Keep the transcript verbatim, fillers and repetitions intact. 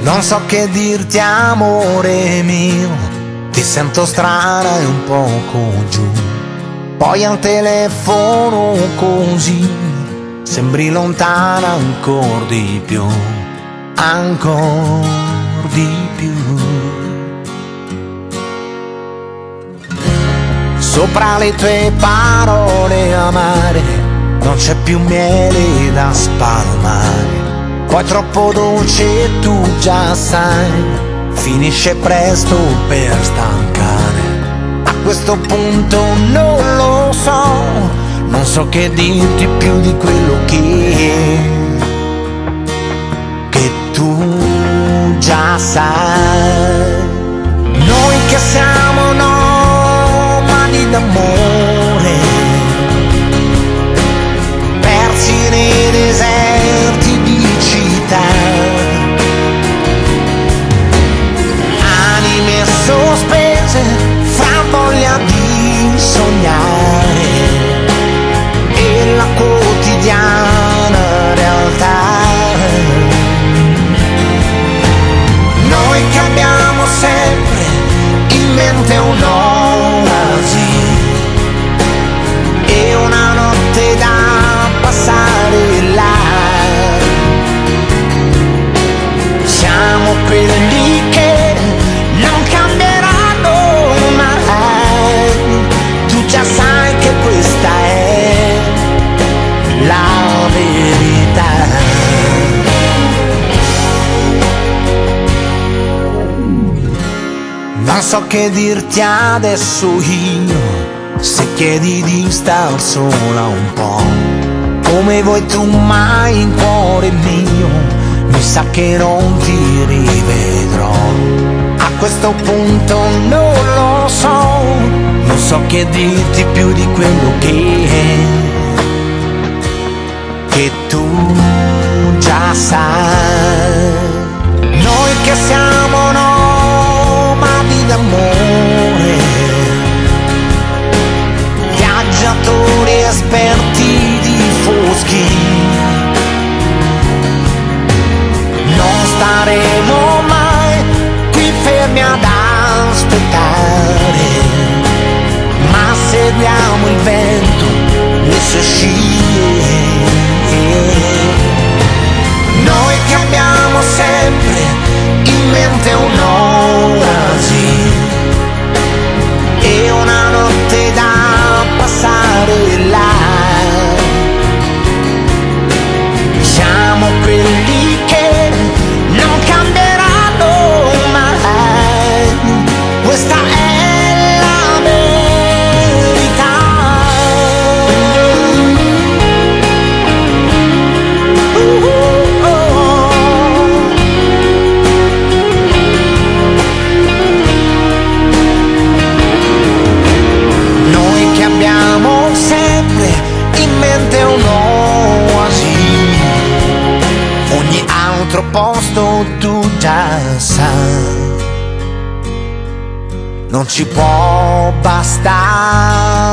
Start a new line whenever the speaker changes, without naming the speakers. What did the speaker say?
Non so che dirti amore mio, ti sento strana e un poco giù. Poi al telefono così sembri lontana ancor di più, ancor di più. Sopra le tue parole amare non c'è più miele da spalmare. Poi troppo dolce e tu già sai, finisce presto per stancare. A questo punto non lo so, non so che dirti più di quello che Che tu già sai. Noi che siamo nomadi d'amore, persi nei deserti di città, anime sospese fra voglia di sognare e la quotidiana realtà. Noi che abbiamo sempre in mente un'oasi e una notte da passare là. Siamo quelli che non cambieranno mai. Tu già sai che questa è la verità. Non so che dirti adesso io, se chiedi di star sola un po', come vuoi tu, mai in cuore mio, mi sa che non ti rivedrò. A questo punto non lo so, non so che dirti più di quello che Che tu già sai. Noi che siamo nomadi d'amore, viaggiatori esperti di foschi, non staremo mai qui fermi ad aspettare, ma seguiamo il vento, le sue scie. Noi che abbiamo sempre in mente un'oasi e una notte da passare là. Siamo quelli che non cambieranno mai. Questa è la verità. Uh, uh, oh. Noi che abbiamo sempre in mente un'oasi, ogni altro posto tu già sai, non ci può bastare.